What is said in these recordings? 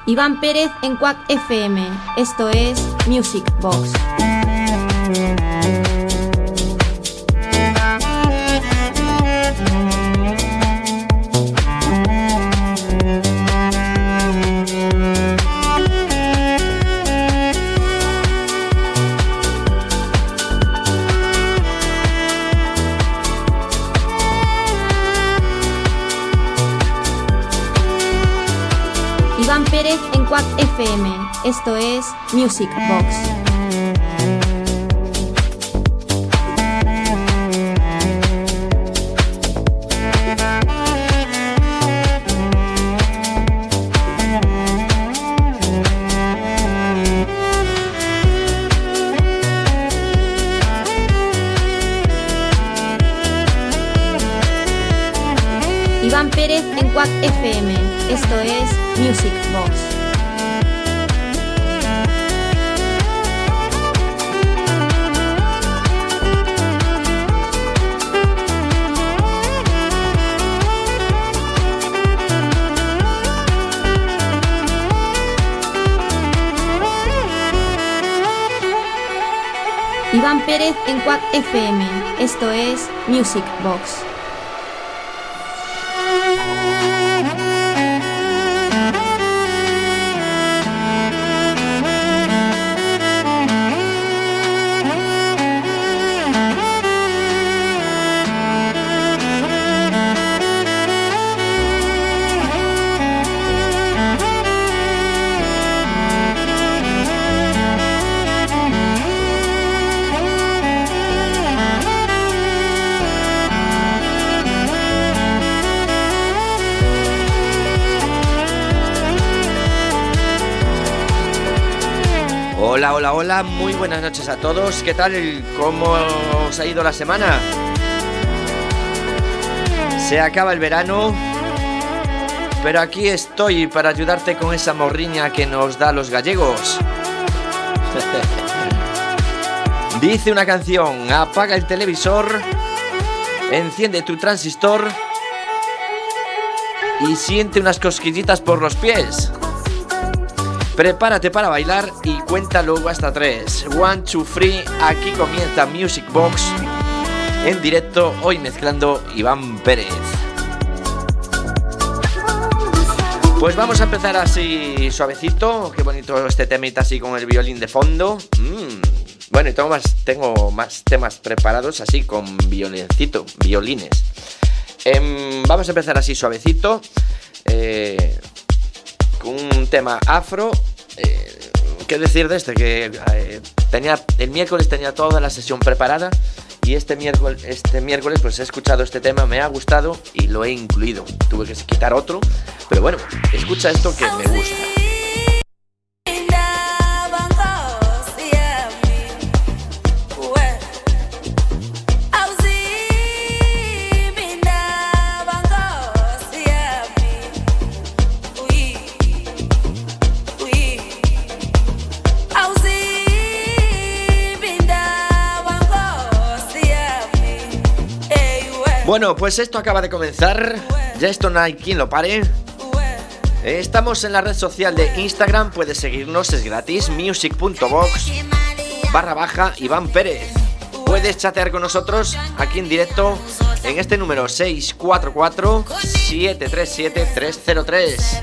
Iván Pérez en Quack FM. Esto es Music Box. Iván Pérez en Quack FM. Esto es Music Box. Iván Pérez en Quack FM. Esto es Music Box. Iván Pérez en Quack FM. Esto es Music Box. Hola, muy buenas noches a todos. ¿Qué tal? ¿Cómo os ha ido la semana? Se acaba el verano, pero aquí estoy para ayudarte con esa morriña que nos da los gallegos. Dice una canción: apaga el televisor, enciende tu transistor y siente unas cosquillitas por los pies. Prepárate para bailar y cuenta luego hasta 3. 1, 2, 3. Aquí comienza Music Box en directo, hoy mezclando Iván Pérez. Pues vamos a empezar así suavecito. Qué bonito este temita así con el violín de fondo. Bueno, y tengo más temas preparados así con violines. Vamos a empezar así suavecito. Un tema afro. ¿Qué decir de este? Que el miércoles tenía toda la sesión preparada y este miércoles pues he escuchado este tema, me ha gustado y lo he incluido. Tuve que quitar otro, pero bueno, escucha esto que me gusta. Bueno, pues esto acaba de comenzar. Ya esto no hay quien lo pare. Estamos en la red social de Instagram. Puedes seguirnos, es gratis. music.box/Iván Pérez. Puedes chatear con nosotros aquí en directo en este número 644-737-303.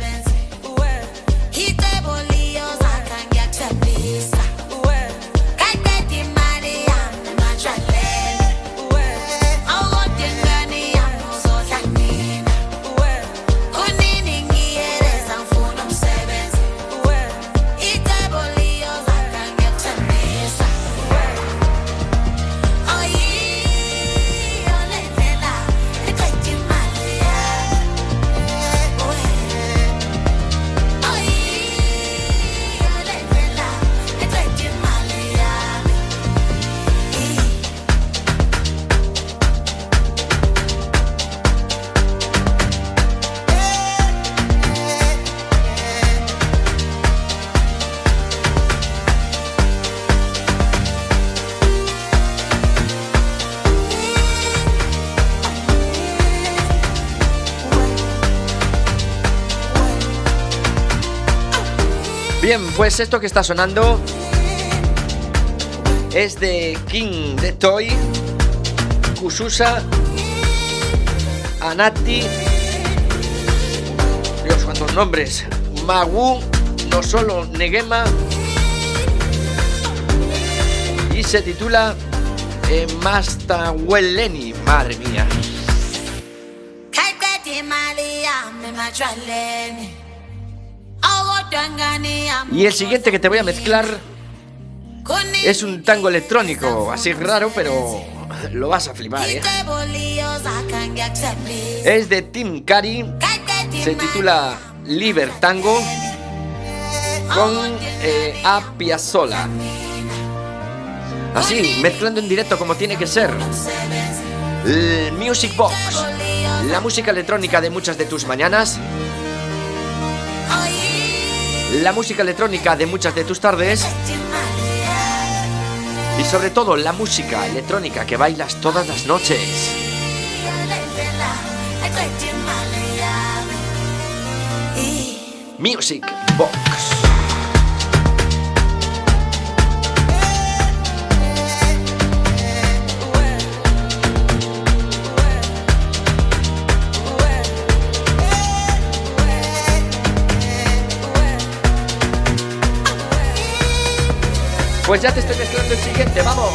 Bien, pues esto que está sonando es de King de Toy, Kususa, Anati, Dios, cuántos nombres, Magu, No Solo Negema, y se titula Mastaweleni, madre mía. Y el siguiente que te voy a mezclar es un tango electrónico, así raro, pero lo vas a flipar, ¿eh? Es de Tim Cari, se titula Liber Tango, con A Piazzolla. Así, mezclando en directo como tiene que ser. El Music Box, la música electrónica de muchas de tus mañanas, la música electrónica de muchas de tus tardes, y sobre todo la música electrónica que bailas todas las noches. Music Box. Pues ya te estoy mezclando el siguiente, vamos.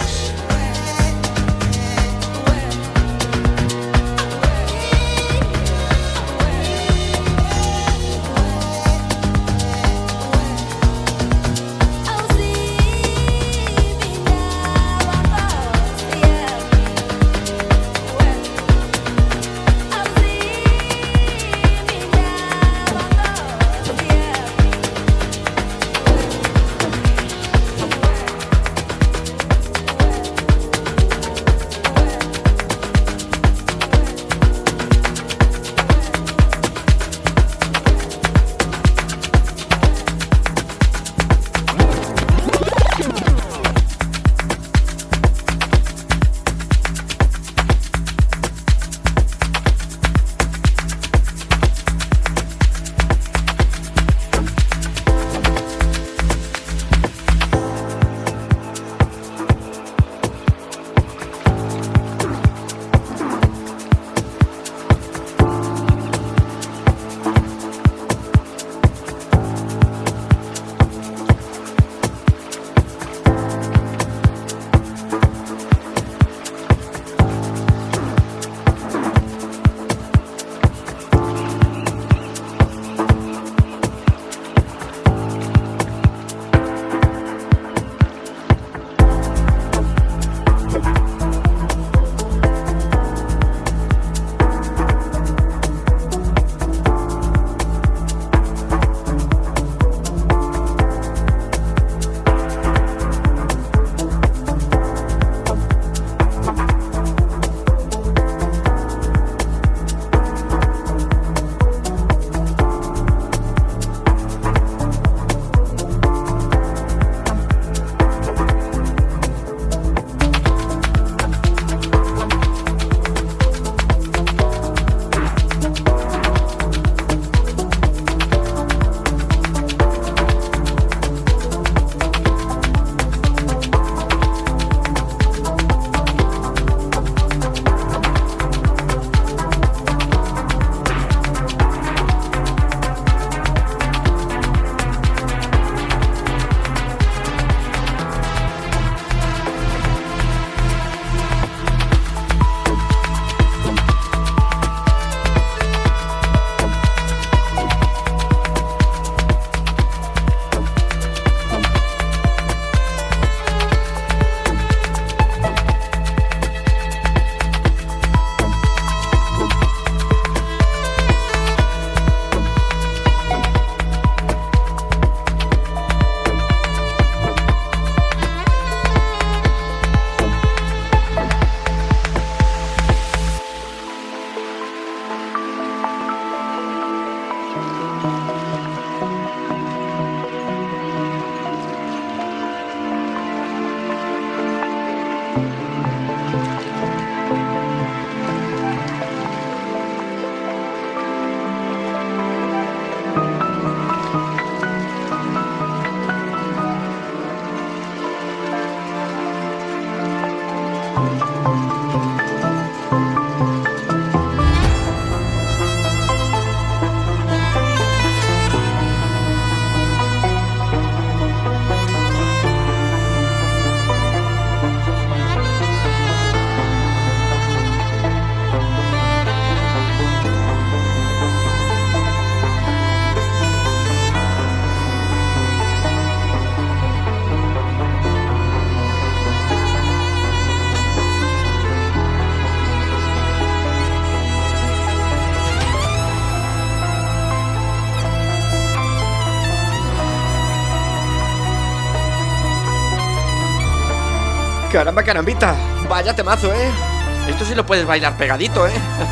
Caramba, carambita. Vaya temazo, ¿eh? Esto sí lo puedes bailar pegadito, ¿eh?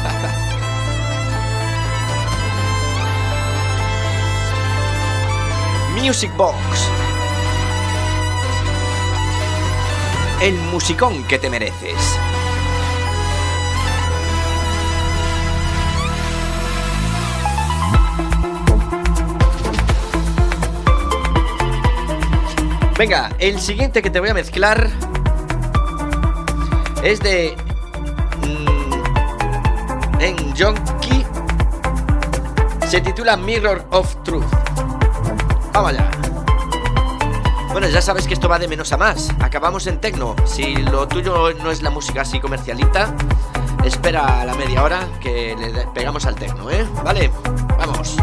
Music Box. El musicón que te mereces. Venga, el siguiente que te voy a mezclar es de En Jonky. Se titula Mirror of Truth. Vamos allá. Bueno, ya sabes que esto va de menos a más. Acabamos en techno. Si lo tuyo no es la música así comercialita, espera a la media hora que le pegamos al techno, ¿eh? Vale, vamos.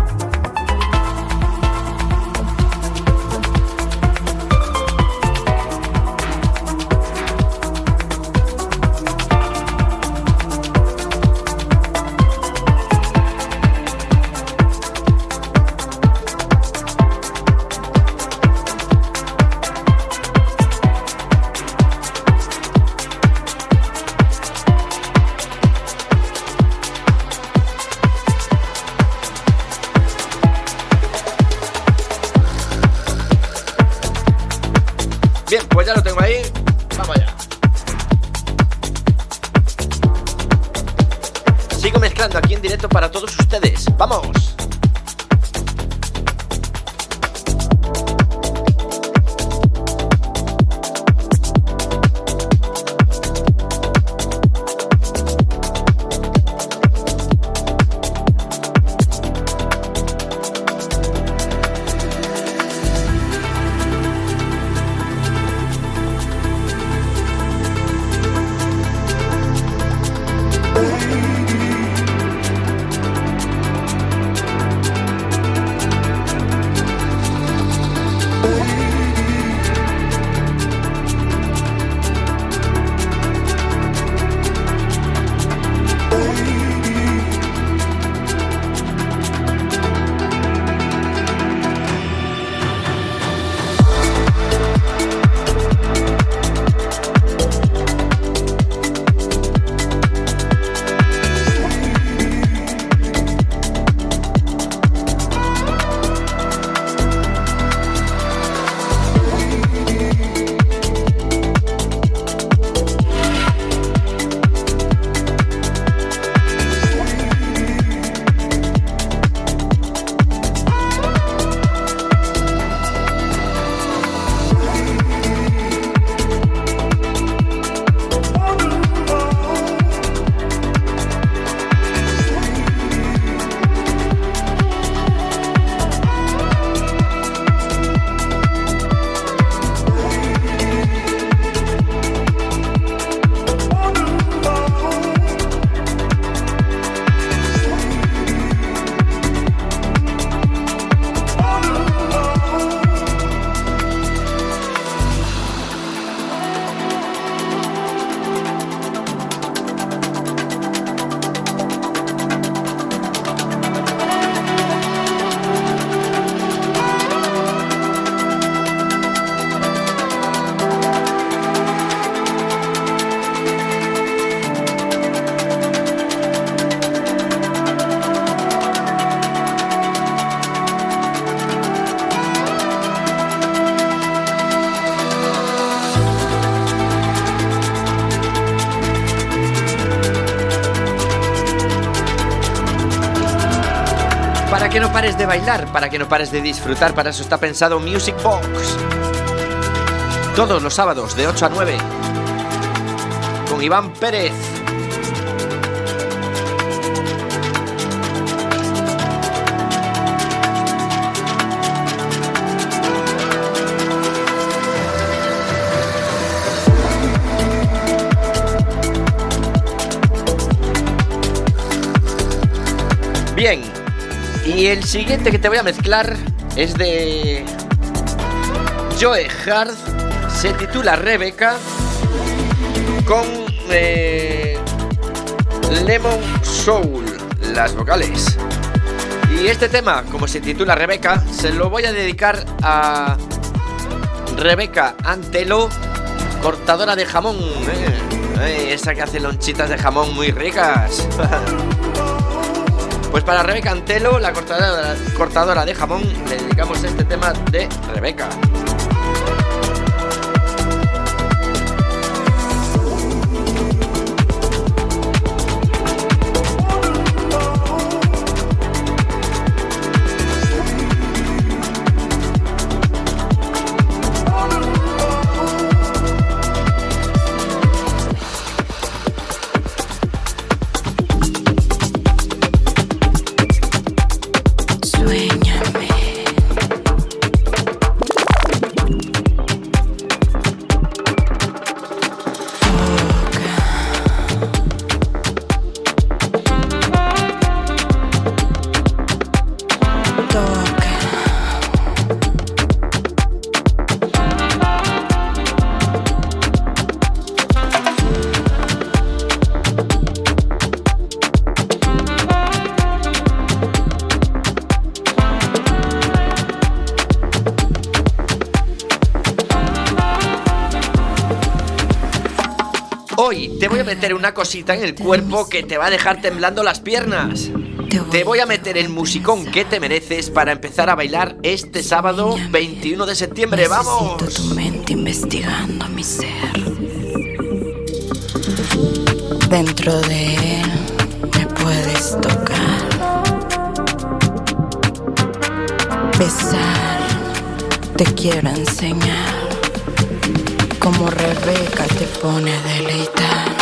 Bien, pues ya lo tengo ahí. Vamos allá. Sigo mezclando aquí en directo para todos ustedes. ¡Vamos! Para que no pares de bailar, para que no pares de disfrutar, para eso está pensado Music Box. Todos los sábados de 8 a 9 con Iván Pérez. Bien, y el siguiente que te voy a mezclar es de Joe Hart, se titula Rebecca, con Lemon Soul, las vocales. Y este tema, como se titula Rebecca, se lo voy a dedicar a Rebeca Antelo cortadora de jamón, esa que hace lonchitas de jamón muy ricas. Pues para Rebeca Antelo, la cortadora de jamón, le dedicamos este tema de Rebeca. Hoy te voy a meter una cosita en el cuerpo que te va a dejar temblando las piernas. Te voy a meter el musicón que te mereces para empezar a bailar este sábado 21 de septiembre. ¡Vamos! Necesito tu mente investigando mi ser. Dentro de él me puedes tocar, besar, te quiero enseñar. Como Rebeca te pone a deleitar.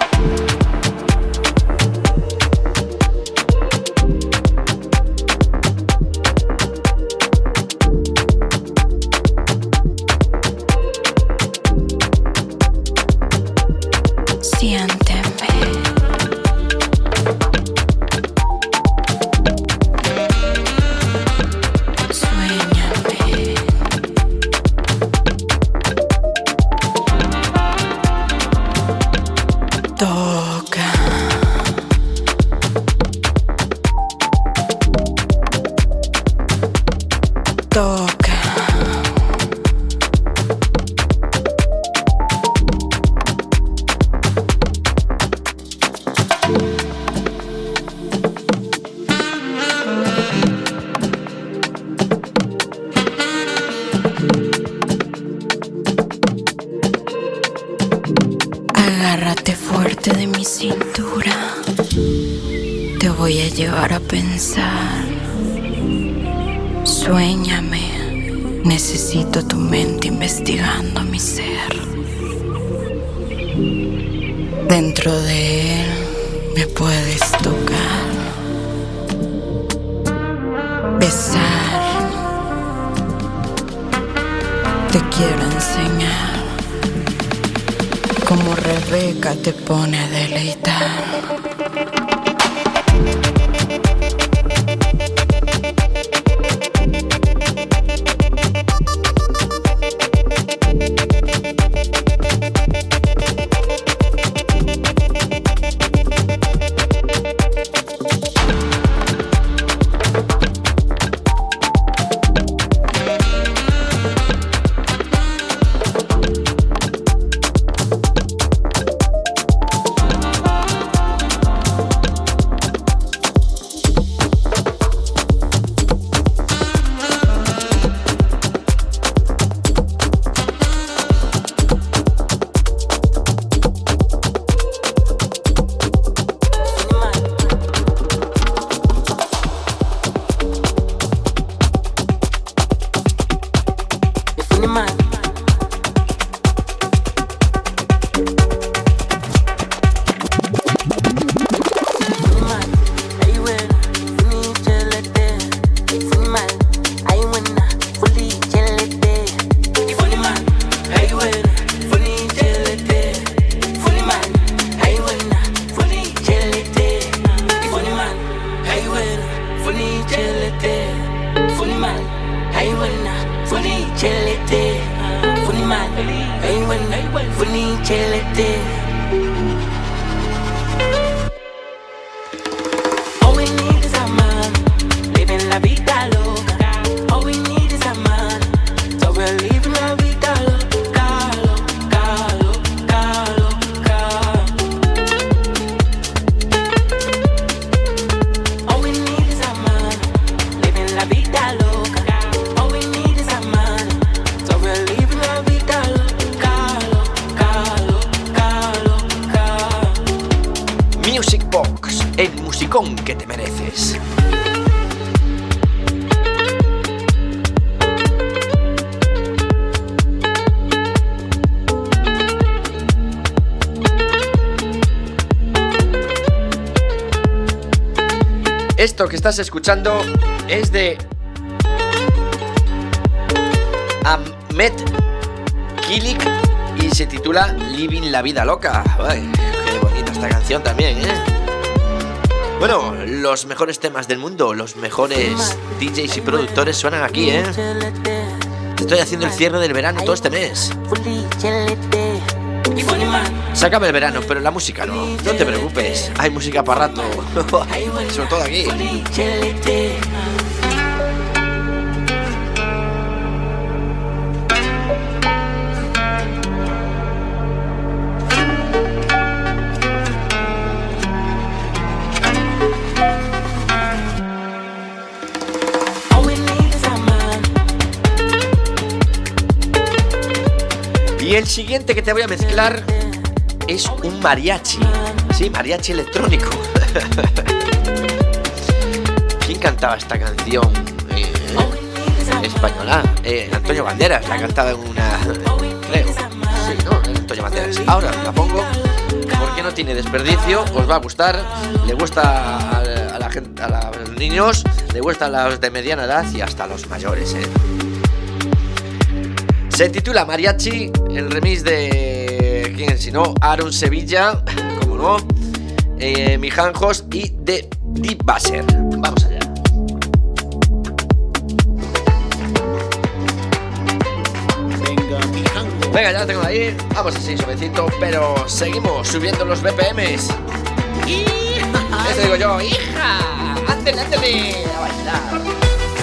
Agárrate fuerte de mi cintura, te voy a llevar a pensar. Suéñame, necesito tu mente investigando mi ser. Dentro de él me puedes tocar, besar, te quiero enseñar. Como Rebeca te pone a deleitar. Living la vida loca, loca, musicón que te mereces. Esto que estás escuchando es de Ahmed Kilik y se titula Living la vida loca. Ay, qué bonita esta canción también, ¿eh? Bueno, los mejores temas del mundo, los mejores DJs y productores suenan aquí, ¿eh? Estoy haciendo el cierre del verano todo este mes. Se acaba el verano, pero la música no. No te preocupes, hay música para rato. Sobre todo aquí. Y el siguiente que te voy a mezclar es un mariachi. Sí, mariachi electrónico. ¿Quién cantaba esta canción? Española. Antonio Banderas la cantaba en una... creo. Sí, ¿no? Antonio Banderas. Ahora la pongo porque no tiene desperdicio. Os va a gustar. Le gusta a la gente, a los niños. Le gusta a los de mediana edad y hasta a los mayores, Se titula Mariachi, el remix de... ¿quién si no? Aaron Sevilla, como no, Mijanjos y de Deep Basser. Vamos allá. Venga, ya la tengo ahí. Vamos así, suavecito, pero seguimos subiendo los BPMs. Eso digo yo, hija, ándale, ándale, a bailar.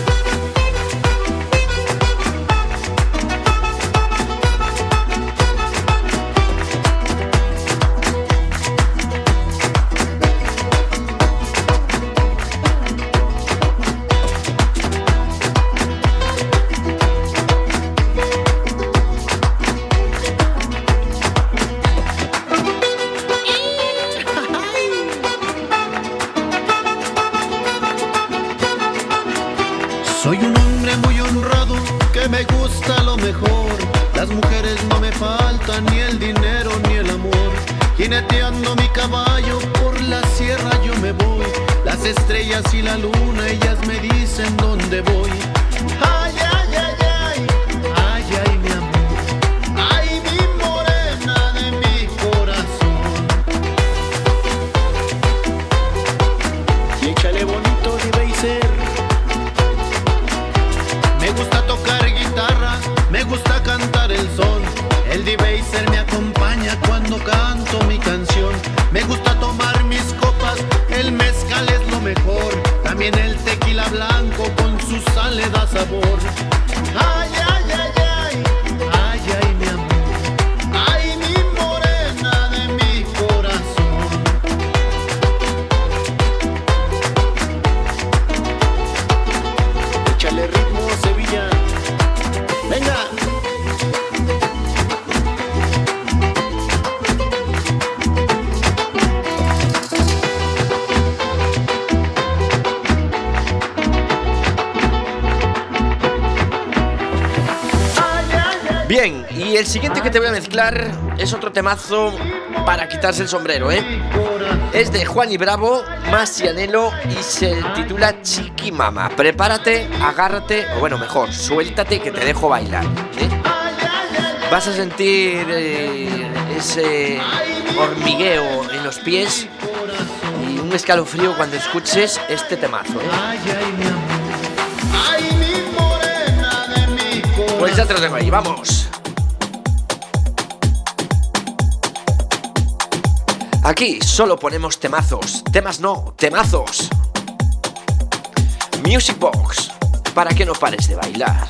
Soy un hombre muy honrado que me gusta lo mejor. Las mujeres no me faltan, ni el dinero ni el amor. Jineteando mi caballo por la sierra yo me voy. Las estrellas y la luna, ellas me dicen dónde voy. Ay, ay, ay, ay, ay, ay, mi amor. Ay, mi morena de mi corazón. Y échale bonito, Debaser. Me gusta tocar guitarra, me gusta cantar el son. El Debaser me acompaña cuando canto mi canción. Me gusta tomar mis copas, el mezcal es lo mejor. También el tequila blanco con su sal le da sabor. Ay, ay, ay, ay, ay, ay, mi amor. Ay, mi morena de mi corazón. Échale ritmo, Sevilla. Venga. Bien, y el siguiente que te voy a mezclar es otro temazo para quitarse el sombrero, ¿eh? Es de Juan y Bravo, Masianelo y se titula Chiquimama. Prepárate, agárrate, o bueno, mejor, suéltate que te dejo bailar, ¿eh? Vas a sentir ese hormigueo en los pies y un escalofrío cuando escuches este temazo, ¿eh? Pues ya te lo tengo ahí, vamos. Aquí solo ponemos temazos. Temas no, temazos. Music Box, para que no pares de bailar.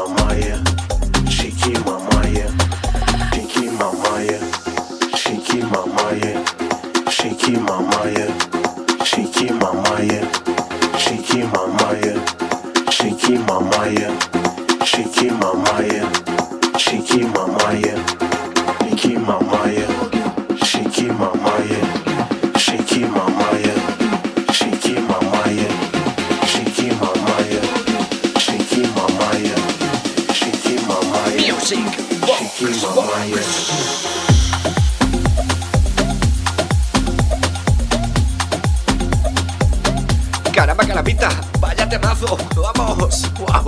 mamaya, shiki mamaya, shiki mamaya, shiki mamaya, shiki mamaya, shiki mamaya, shiki mamaya, shiki mamaya, shiki mamaya, shiki mamaya, shiki mamaya, shiki mamaya, shiki mamaya, shiki mamaya, shiki mamaya, shiki mamaya, shiki mamaya, Music Box. Caramba, carapita, vaya temazo, vamos, wow.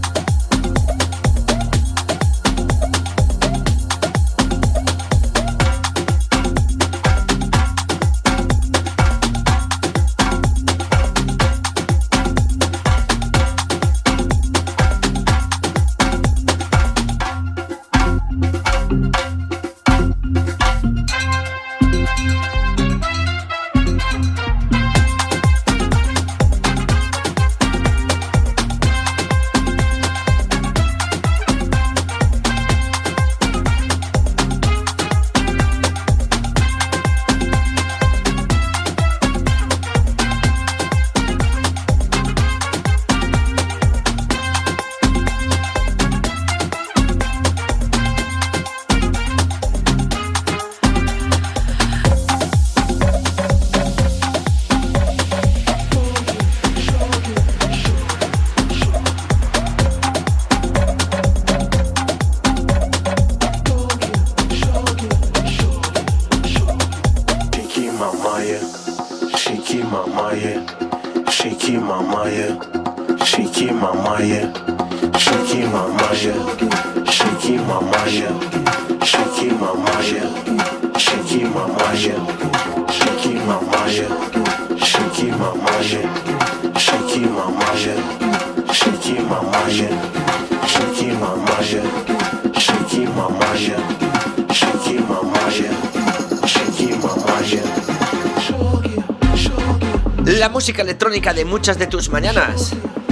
La música electrónica de muchas de tus mañanas,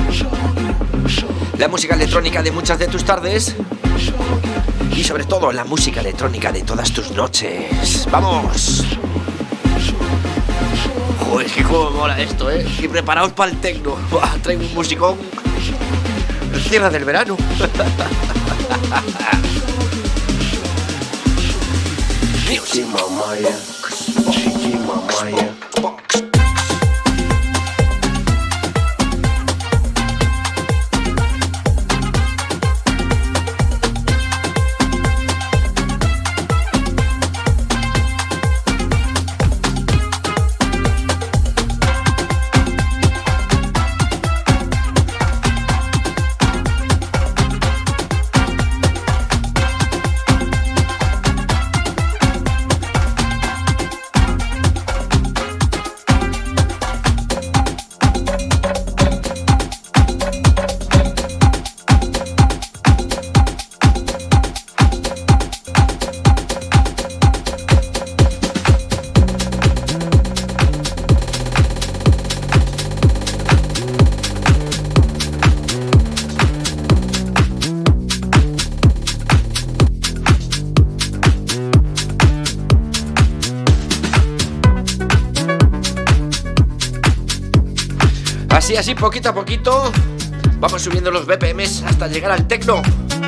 la música electrónica de muchas de tus tardes y sobre todo la música electrónica de todas tus noches. ¡Vamos! Joder, que cómo mola esto, ¿eh? Y preparaos para el techno. Buah, traigo un musicón. El cierre del verano. Music Mamaya, Chiqui Mamaya. Así, poquito a poquito, vamos subiendo los BPMs hasta llegar al techno.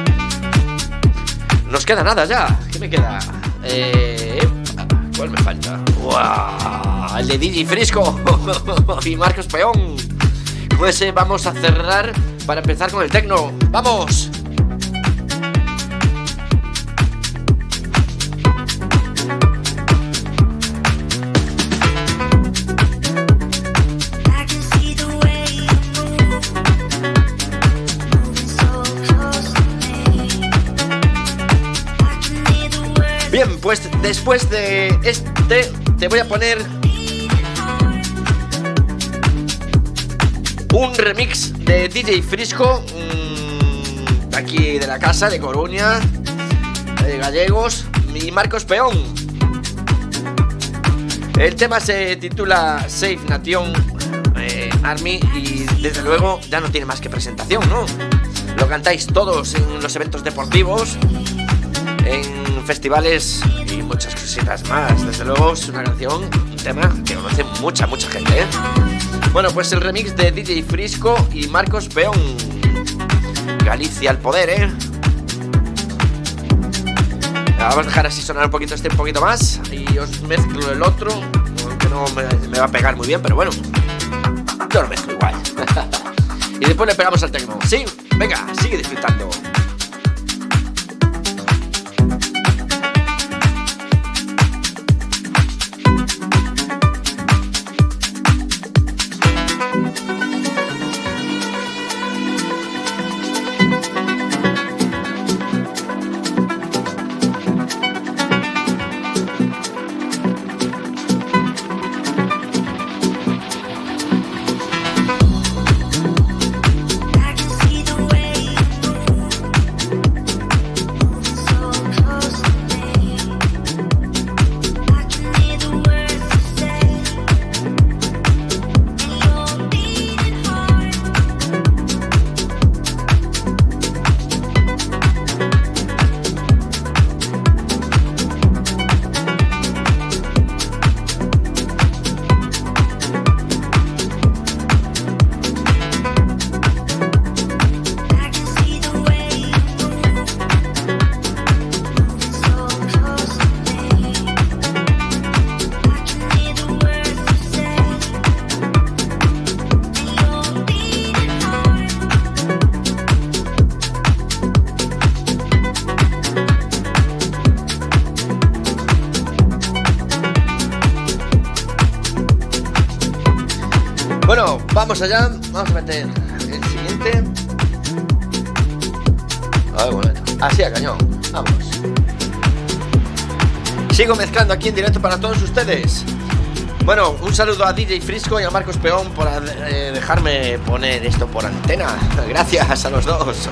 Nos queda nada ya. ¿Qué me queda? ¿Cuál me falta? ¡Wow! El de DJ Frisco y Marcos Peón. Con ese vamos a cerrar para empezar con el techno. ¡Vamos! Bien, pues después de este te voy a poner un remix de DJ Frisco, de aquí de la casa, de Coruña, de Gallegos, y Marcos Peón. El tema se titula Save Nation Army y desde luego ya no tiene más que presentación, ¿no? Lo cantáis todos en los eventos deportivos, en festivales y muchas cositas más. Desde luego es una canción, un tema que conoce mucha gente, ¿eh? Bueno, pues el remix de DJ Frisco y Marcos Peón. Galicia al poder, ¿eh? Vamos a dejar así sonar un poquito un poquito más y os mezclo el otro, aunque no me va a pegar muy bien, pero bueno, yo lo mezclo igual. Y después le pegamos al techno. Sí, venga, sigue disfrutando. Bueno, vamos allá. Vamos a meter el siguiente. A ver, un momento. Así a cañón. Vamos. Sigo mezclando aquí en directo para todos ustedes. Bueno, un saludo a DJ Frisco y a Marcos Peón por dejarme poner esto por antena. Gracias a los dos.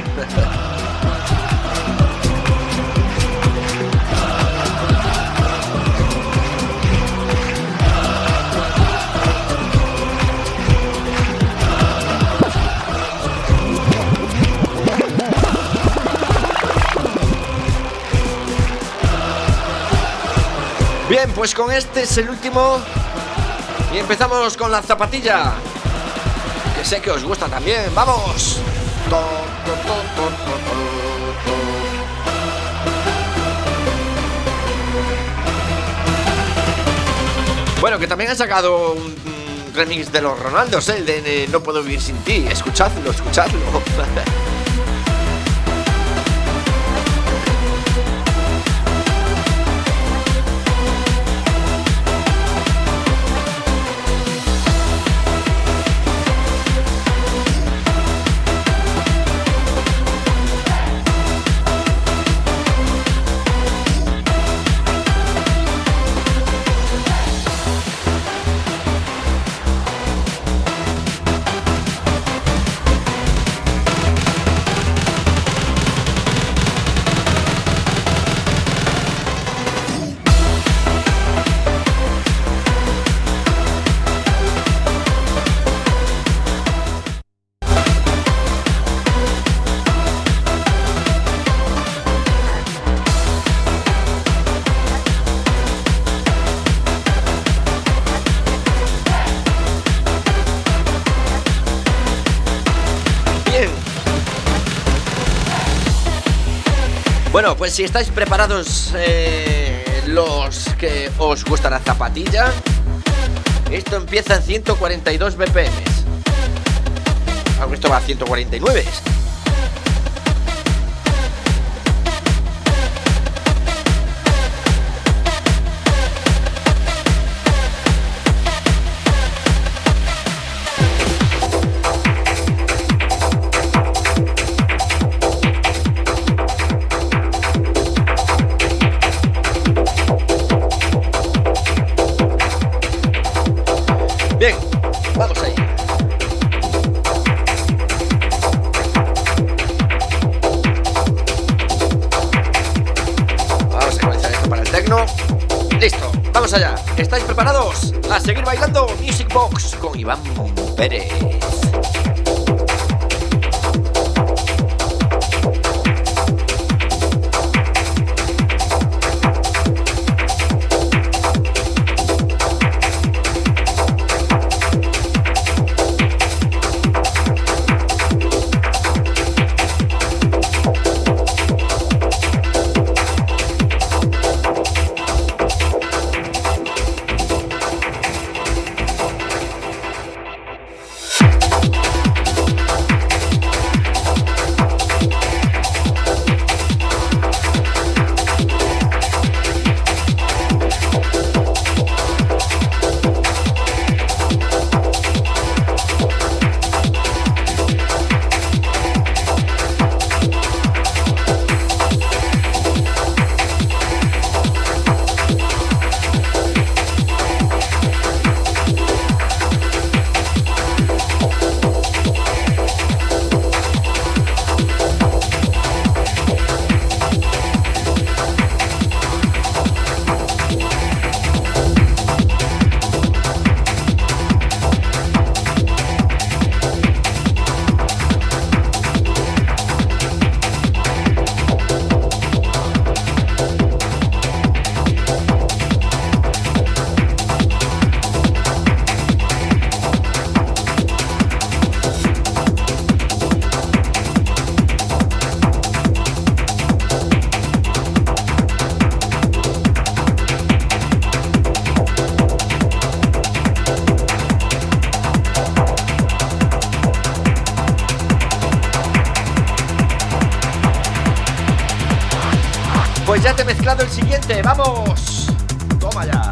Bien, pues con este es el último. Y empezamos con la zapatilla, que sé que os gusta también. ¡Vamos! Bueno, que también han sacado un remix de los Ronaldos, el de No puedo vivir sin ti. Escuchadlo, escuchadlo. Bueno, pues si estáis preparados, los que os gusta la zapatilla, esto empieza en 142 BPM. Aunque esto va a 149. Bien, vamos ahí. Vamos a comenzar esto para el techno. Listo, vamos allá. ¿Estáis preparados? A seguir bailando Music Box con Iván Pérez. Pues ya te he mezclado el siguiente, ¡vamos! Toma ya.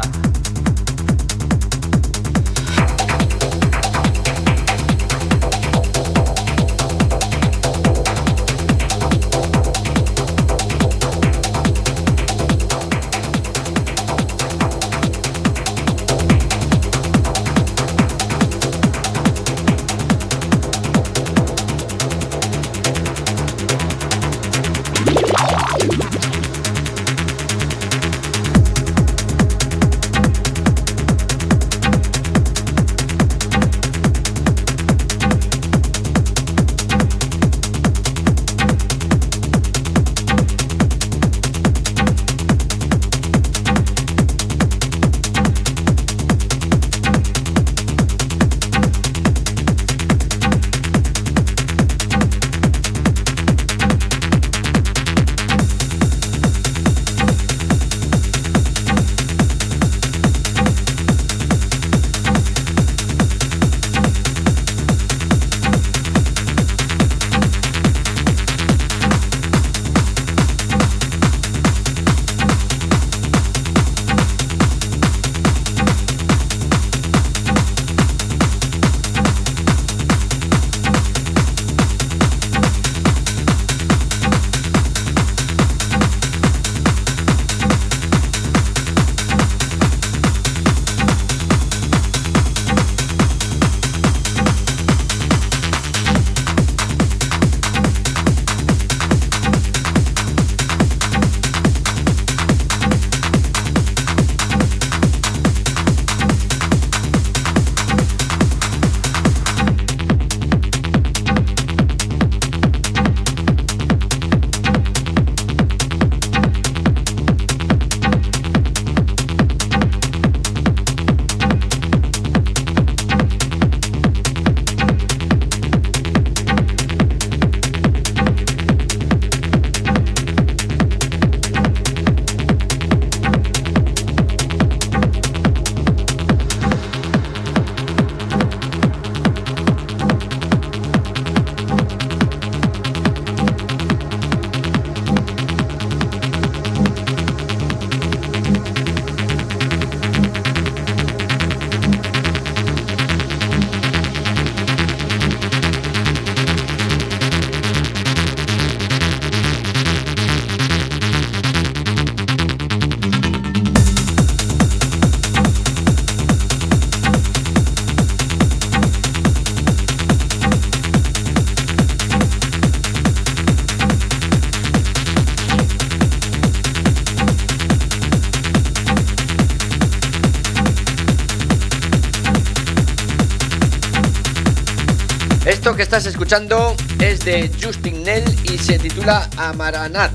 Esto que estás escuchando es de Justin Nell y se titula Amaranth.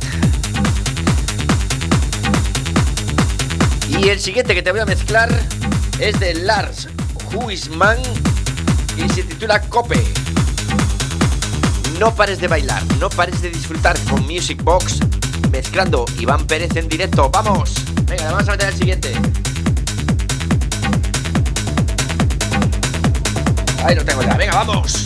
Y el siguiente que te voy a mezclar es de Lars Huisman y se titula Cope. No pares de bailar, no pares de disfrutar con Music Box, mezclando Iván Pérez en directo. ¡Vamos! Venga, vamos a meter el siguiente. Ahí lo tengo ya, venga, vamos.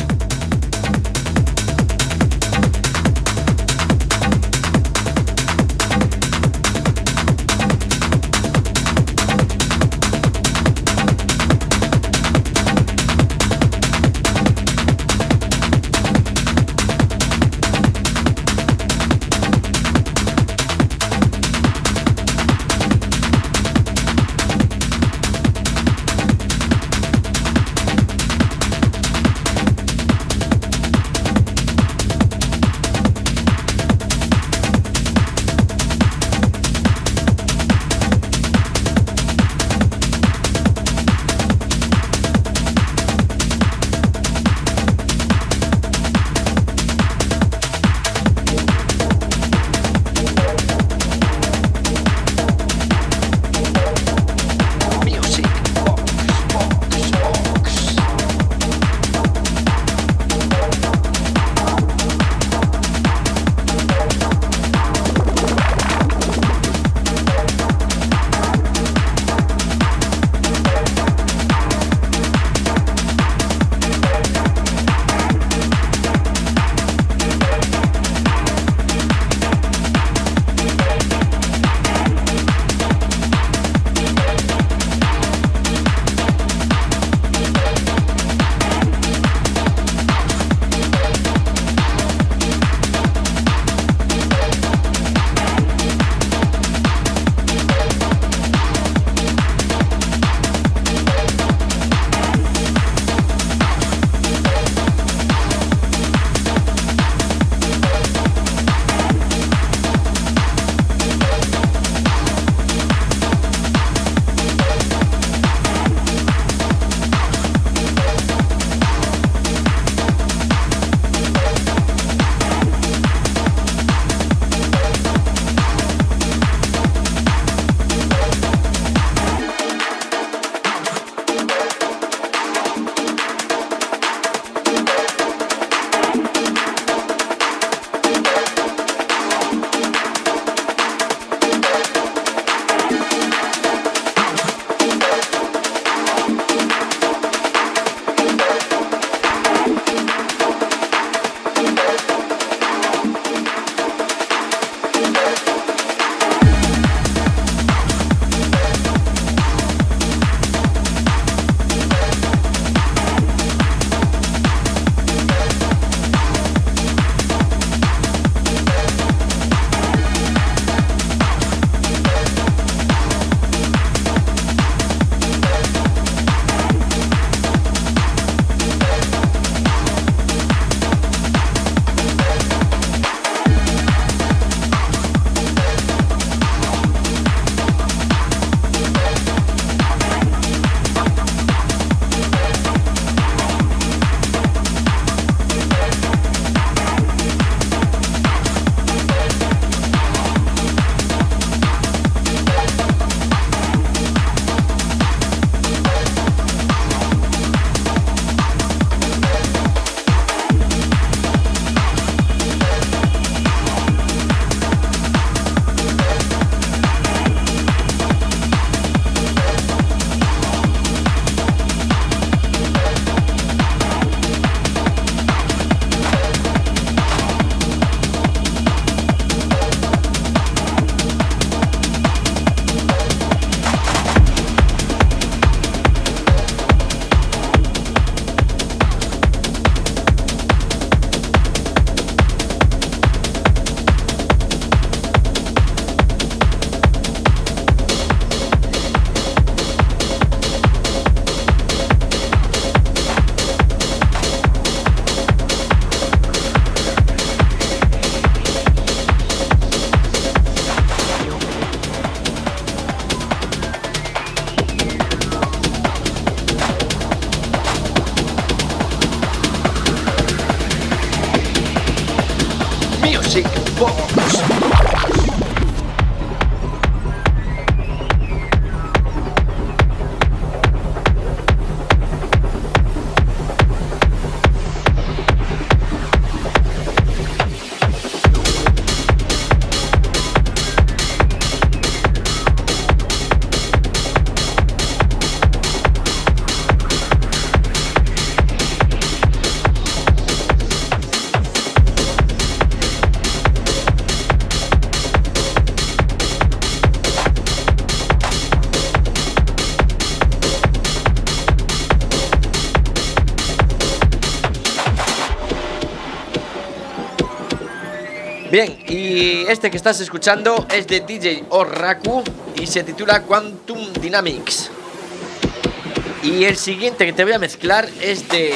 Bien, y este que estás escuchando es de DJ Oraku y se titula Quantum Dynamics. Y el siguiente que te voy a mezclar es de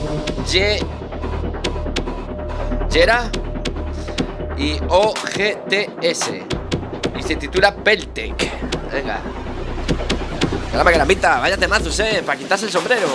Jera y OGTS y se titula Peltec. Venga. Caramba, que la pita, vaya temazos, para quitarse el sombrero.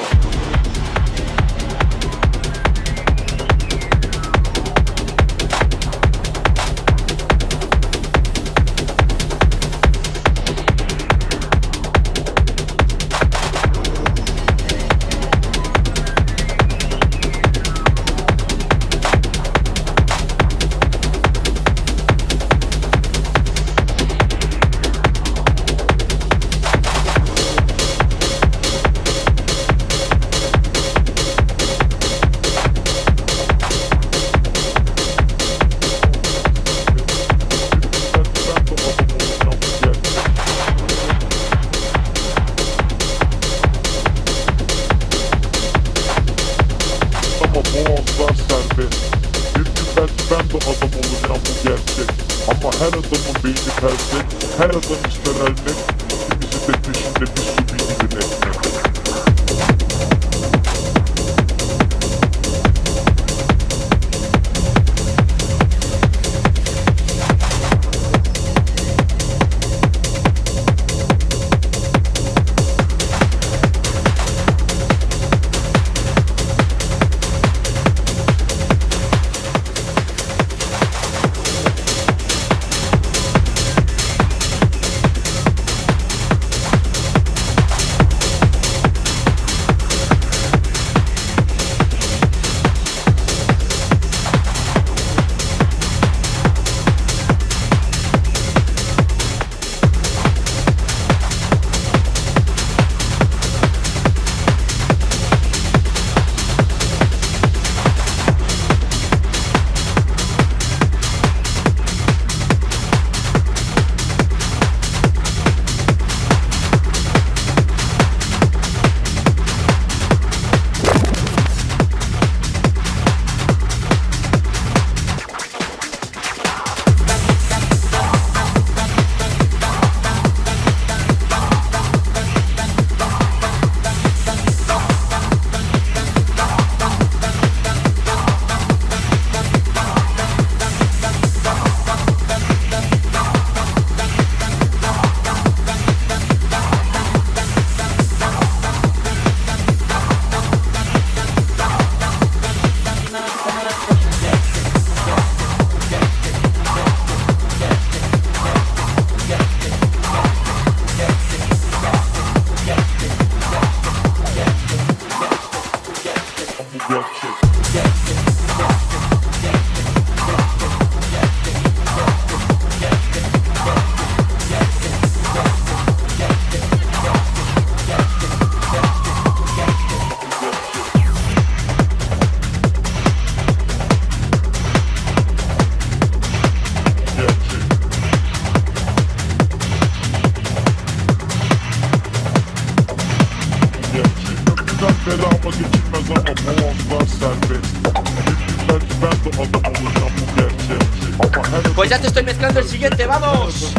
Pues ya te estoy mezclando el siguiente, ¡vamos!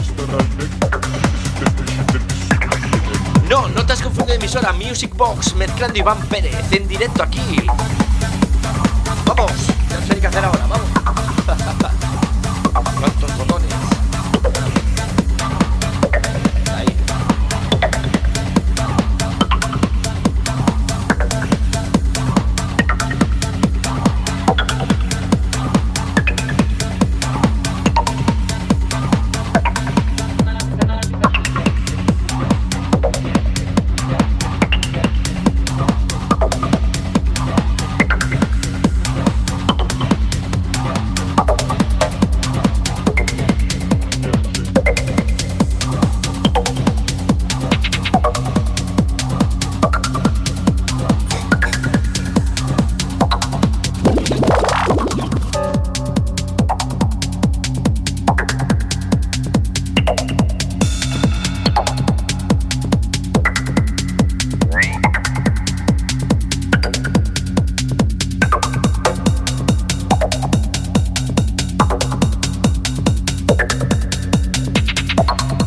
No, no te has confundido de emisora. Music Box mezclando Iván Pérez en directo aquí. Vamos, ya no sé qué hacer ahora, vamos. ¿Cuántos botones? Ahí.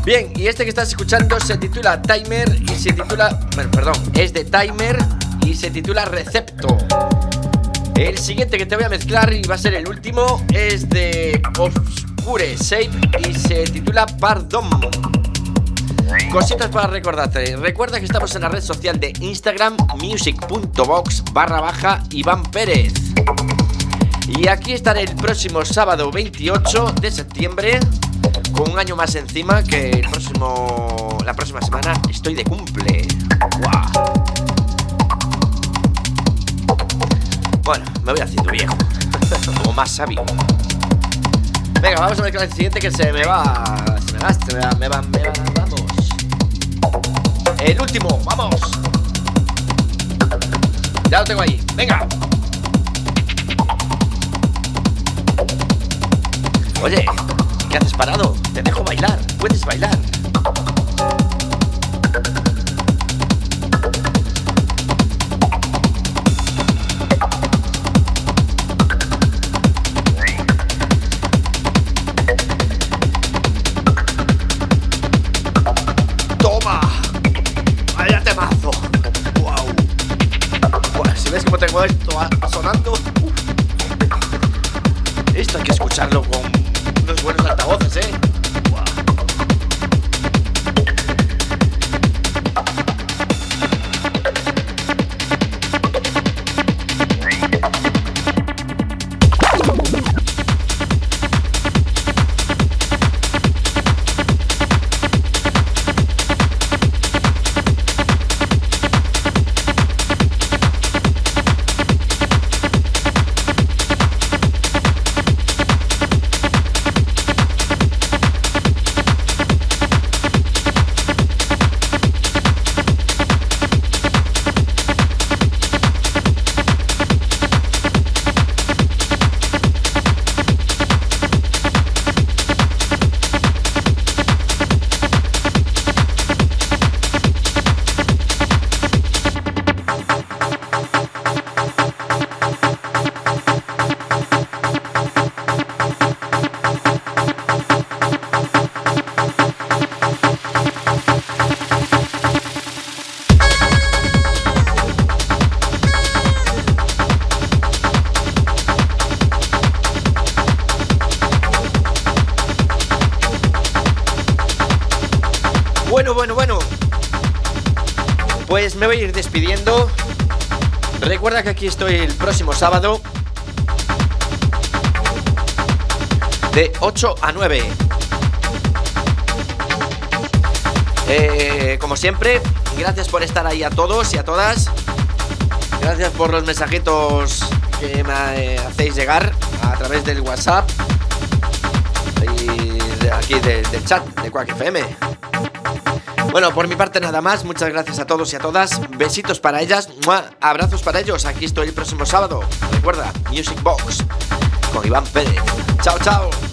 Bien, y este que estás escuchando se titula Timer y se titula... Bueno, perdón, es de Timer y se titula Recepto. El siguiente que te voy a mezclar y va a ser el último es de Obscure Shape y se titula Pardon. Cositas para recordarte. Recuerda que estamos en la red social de Instagram music.box/Iván Pérez. Y aquí estaré el próximo sábado 28 de septiembre con un año más encima, que la próxima semana estoy de cumple. ¡Wow! Bueno, me voy haciendo viejo. Como más sabio. Venga, vamos a ver el siguiente que se me va. Vamos. El último, vamos. Ya lo tengo ahí, venga. Oye, ¿qué haces parado? Te dejo bailar, puedes bailar. Tengo esto sonando. Esto hay que escucharlo con unos buenos altavoces, Bueno. Pues me voy a ir despidiendo. Recuerda que aquí estoy el próximo sábado de 8 a 9. Como siempre, gracias por estar ahí a todos y a todas. Gracias por los mensajitos que me hacéis llegar a través del WhatsApp y de aquí del chat de Quack FM. Bueno, por mi parte nada más. Muchas gracias a todos y a todas. Besitos para ellas. ¡Mua! Abrazos para ellos. Aquí estoy el próximo sábado. Recuerda, Music Box con Iván Pérez. Chao, chao.